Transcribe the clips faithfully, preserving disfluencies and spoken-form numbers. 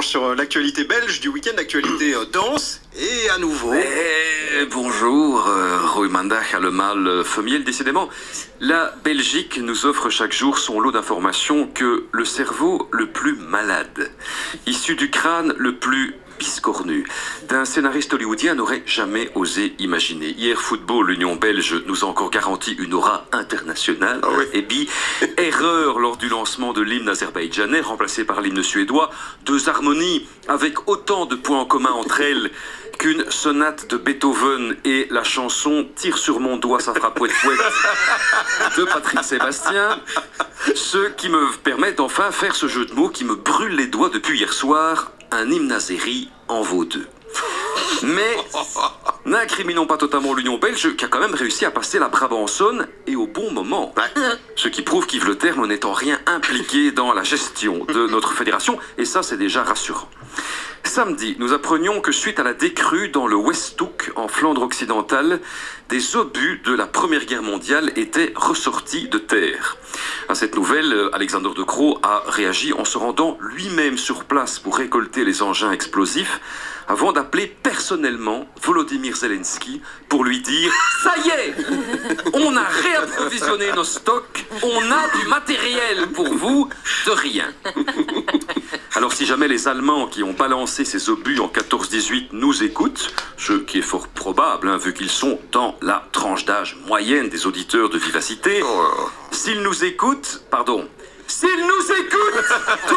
penche sur l'actualité belge du week-end, l'actualité euh, dense, et à nouveau... Eh, bonjour, euh, Rui Mandak a le mal euh, familial, décidément. La Belgique nous offre chaque jour son lot d'informations que le cerveau le plus malade, issu du crâne le plus biscornu, d'un scénariste hollywoodien n'aurait jamais osé imaginer. Hier, football, l'Union belge nous a encore garanti une aura internationale. Ah oui. Et puis, erreur lors du lancement de l'hymne azerbaïdjanais, remplacé par l'hymne suédois. Deux harmonies avec autant de points en commun entre elles qu'une sonate de Beethoven et la chanson « Tire sur mon doigt, ça fera pouet pouet » de Patrick Sébastien. Ce qui me permet d'enfin faire ce jeu de mots qui me brûle les doigts depuis hier soir. Un hymne azéri en vaut deux. Mais n'incriminons pas totalement l'Union belge qui a quand même réussi à passer la Brabançonne et au bon moment. Ce qui prouve qu'Yves Le Terme n'est en rien impliqué dans la gestion de notre fédération et ça c'est déjà rassurant. Samedi, nous apprenions que suite à la décrue dans le Westhoek, en Flandre occidentale, des obus de la Première Guerre mondiale étaient ressortis de terre. À cette nouvelle, Alexander De Croo a réagi en se rendant lui-même sur place pour récolter les engins explosifs, avant d'appeler personnellement Volodymyr Zelensky pour lui dire « Ça y est, on a réapprovisionné nos stocks, on a du matériel pour vous, de rien ». Alors si jamais les Allemands qui ont balancé ces obus en quatorze dix-huit nous écoutent, ce qui est fort probable, hein, vu qu'ils sont dans la tranche d'âge moyenne des auditeurs de Vivacité, oh. S'ils nous écoutent, pardon, s'ils nous écoutent,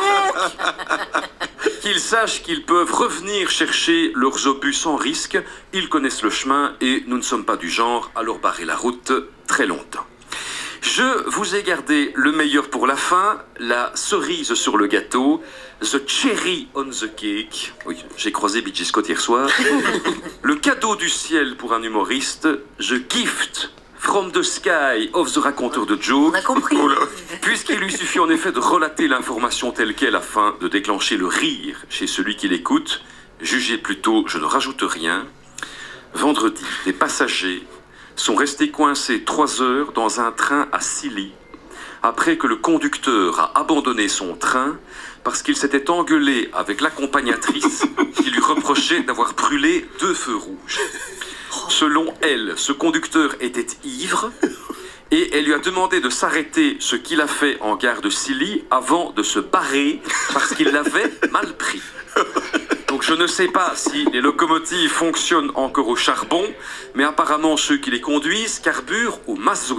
donc, qu'ils sachent qu'ils peuvent revenir chercher leurs obus sans risque, ils connaissent le chemin et nous ne sommes pas du genre à leur barrer la route très longtemps. Je vous ai gardé le meilleur pour la fin, la cerise sur le gâteau, the cherry on the cake. Oui, j'ai croisé B J Scott hier soir. Le cadeau du ciel pour un humoriste, the gift from the sky of the raconteur de jokes. On a compris. Puisqu'il lui suffit en effet de relater l'information telle qu'elle afin de déclencher le rire chez celui qui l'écoute. Jugez plutôt, je ne rajoute rien. Vendredi, les passagers sont restés coincés trois heures dans un train à Silly, après que le conducteur a abandonné son train parce qu'il s'était engueulé avec l'accompagnatrice qui lui reprochait d'avoir brûlé deux feux rouges. Selon elle, ce conducteur était ivre et elle lui a demandé de s'arrêter, ce qu'il a fait en gare de Silly avant de se barrer parce qu'il l'avait mal pris. Donc je ne sais pas si les locomotives fonctionnent encore au charbon, mais apparemment ceux qui les conduisent carburent au mazout.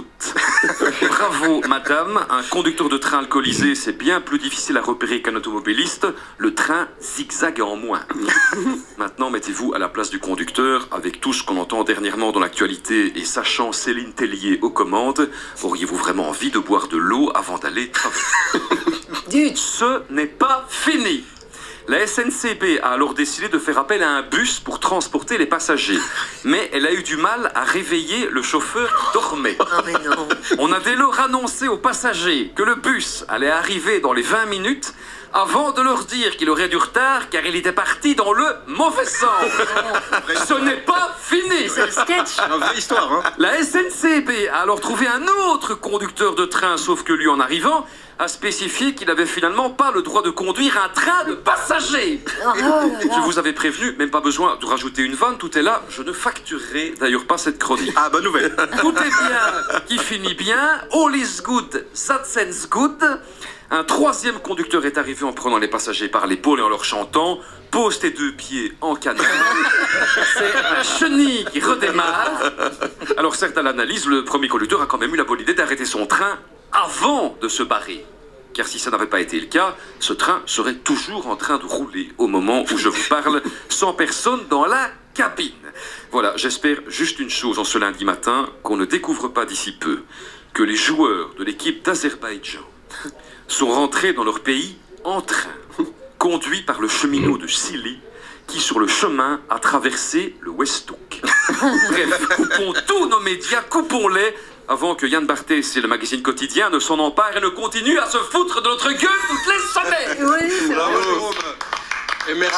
Bravo madame, un conducteur de train alcoolisé c'est bien plus difficile à repérer qu'un automobiliste, le train zigzague en moins. Maintenant mettez-vous à la place du conducteur, avec tout ce qu'on entend dernièrement dans l'actualité et sachant Céline Tellier aux commandes, auriez-vous vraiment envie de boire de l'eau avant d'aller travailler? Ce n'est pas fini. La S N C B a alors décidé de faire appel à un bus pour transporter les passagers. Mais elle a eu du mal à réveiller le chauffeur qui dormait. Oh mais non. On a dès lors annoncé aux passagers que le bus allait arriver dans les vingt minutes avant de leur dire qu'il aurait du retard car il était parti dans le mauvais sens. Ce n'est pas fini. C'est le sketch. Une vraie histoire, hein. La S N C B a alors trouvé un autre conducteur de train, sauf que lui, en arrivant, a spécifié qu'il n'avait finalement pas le droit de conduire un train de passagers. Oh là là. Je vous avais prévenu, même pas besoin de rajouter une vanne, tout est là. Je ne facturerai d'ailleurs pas cette chronique. Ah, bonne nouvelle. Tout est bien qui finit bien. All is good, that ends good. Un troisième conducteur est arrivé en prenant les passagers par l'épaule et en leur chantant « Pose tes deux pieds en canard ». C'est la chenille qui redémarre. Alors certes, à l'analyse, le premier conducteur a quand même eu la bonne idée d'arrêter son train avant de se barrer. Car si ça n'avait pas été le cas, ce train serait toujours en train de rouler au moment où je vous parle, sans personne dans la cabine. Voilà, j'espère juste une chose en ce lundi matin, qu'on ne découvre pas d'ici peu, que les joueurs de l'équipe d'Azerbaïdjan sont rentrés dans leur pays en train, conduits par le cheminot de Silly, qui sur le chemin a traversé le Westhoek. Bref, coupons tous nos médias, coupons-les, avant que Yann Barthès et le magazine quotidien ne s'en emparent et ne continuent à se foutre de notre gueule toutes les semaines. Oui, c'est vrai. Bravo. Et merci.